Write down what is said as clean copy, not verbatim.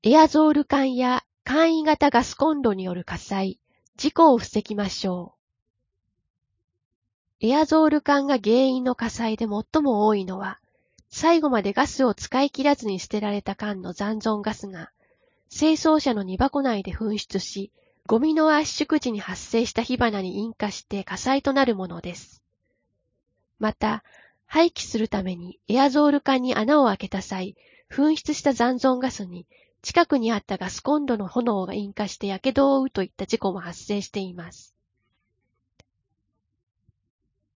エアゾール管や簡易型ガスコンロによる火災、事故を防ぎましょう。エアゾール管が原因の火災で最も多いのは、最後までガスを使い切らずに捨てられた缶の残存ガスが、清掃車の荷箱内で噴出し、ゴミの圧縮時に発生した火花に引火して火災となるものです。また、廃棄するためにエアゾール管に穴を開けた際、噴出した残存ガスに近くにあったガスコンロの炎が引火して火傷を負うといった事故も発生しています。